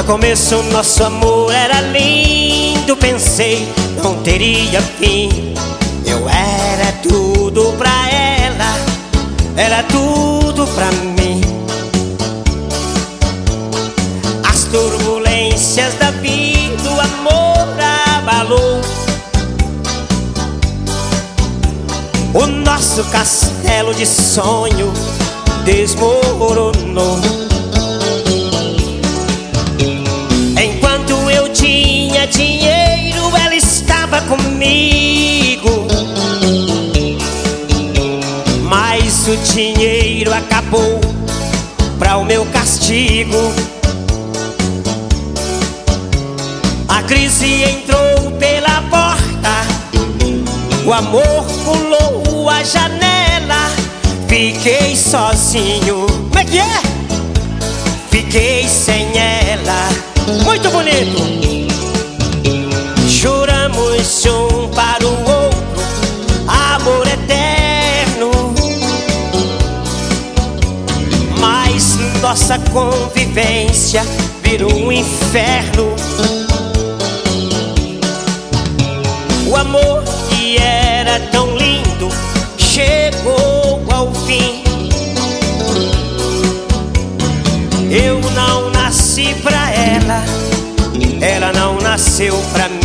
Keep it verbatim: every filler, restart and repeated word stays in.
começo nosso amor era lindo, pensei não teria fim. Eu era tudo pra ela, era tudo pra mim. As turbulências da vida, o amor abalou. O nosso castelo de sonho desmoronou. Enquanto eu tinha dinheiro, ela estava comigo. Mas o dinheiro acabou pra o meu castigo. A crise entrou pela porta, o amor pulou a janela. Fiquei sozinho. Como é que é? Fiquei sem ela. Muito bonito. Juramos um para o outro amor eterno, mas nossa convivência virou um inferno. O amor que era tão lindo chegou ao fim. Eu não nasci pra ela, ela não nasceu pra mim.